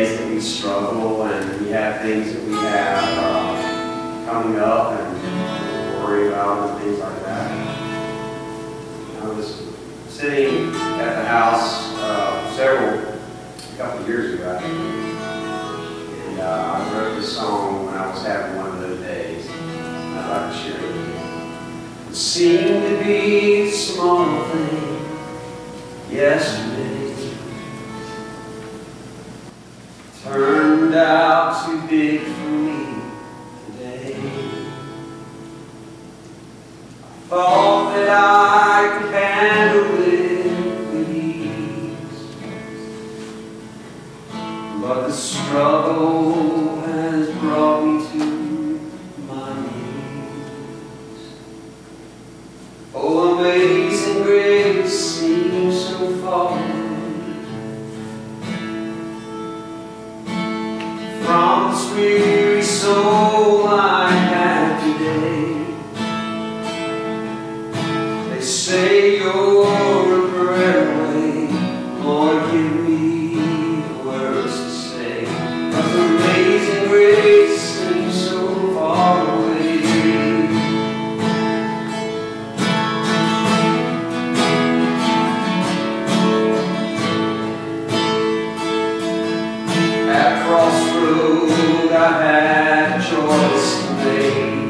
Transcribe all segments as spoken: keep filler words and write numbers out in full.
days that we struggle and we have things that we have uh, coming up and worry about and things like that. I was sitting at the house uh, several, a couple of years ago, I think, and uh, I wrote this song when I was having one of those days. And I'd like to share it with you. It seemed to be a small thing yesterday. Turned out too big for me today. I thought that I could handle it with ease, but the struggle has brought me to my knees. Oh, amazing grace seems so far from this weary soul I have today. They say you're a prayer away. Lord, give me the words to say, 'cause amazing grace seems so far away. At crossroad I had a choice to make.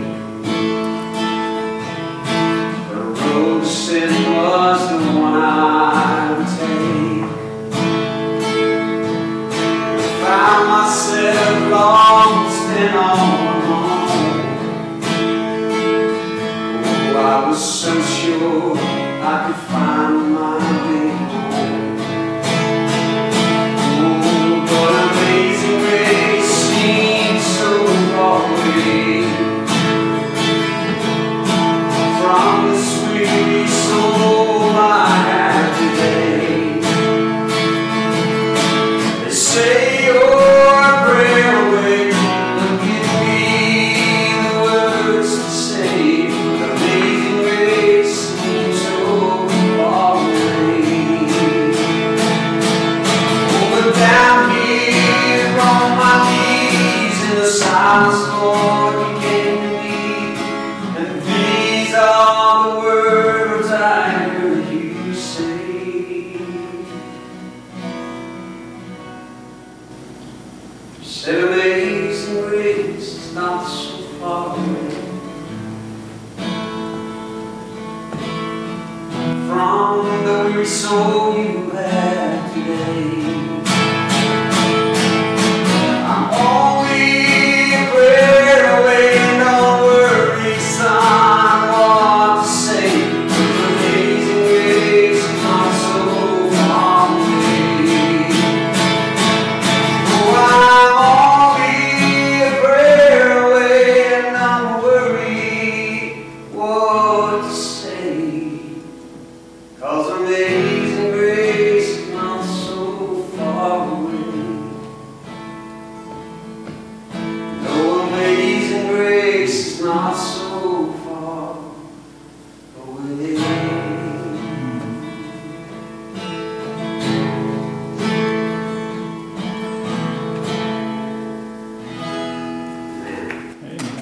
The road to sin was the one I would take. I found myself lost and all alone. Oh, I was so sure I could find my way home. From the sweet soul I have today. They say you're a prayer away. They'll give me the words to say, but amazing grace seems so far away. Oh, but down here on my knees in the silence, Lord, you came to me, and these are the words I heard you say. You said amazing grace is not so far away from the weary soul you have today. I'm only a prayer away, and don't worry, son, what to say. Amazing grace is not so far away. Oh, I'm only a prayer away, and don't worry what to say, 'cause amazing